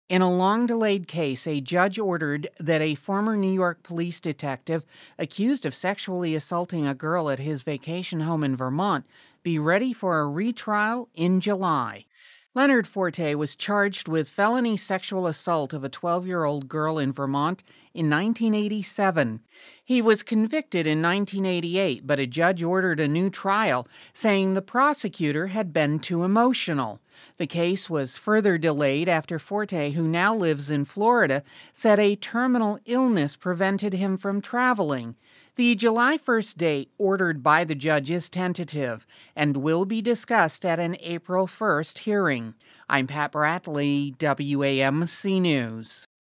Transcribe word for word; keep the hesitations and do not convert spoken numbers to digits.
In a long-delayed case, a judge ordered that a former New York police detective accused of sexually assaulting a girl at his vacation home in Vermont be ready for a retrial in July. Leonard Forte was charged with felony sexual assault of a twelve-year-old girl in Vermont in nineteen eighty-seven. He was convicted in nineteen eighty-eight, but a judge ordered a new trial, saying the prosecutor had been too emotional. The case was further delayed after Forte, who now lives in Florida, said a terminal illness prevented him from traveling. The July first date ordered by the judge is tentative and will be discussed at an April first hearing. I'm Pat Bradley, W A M C News.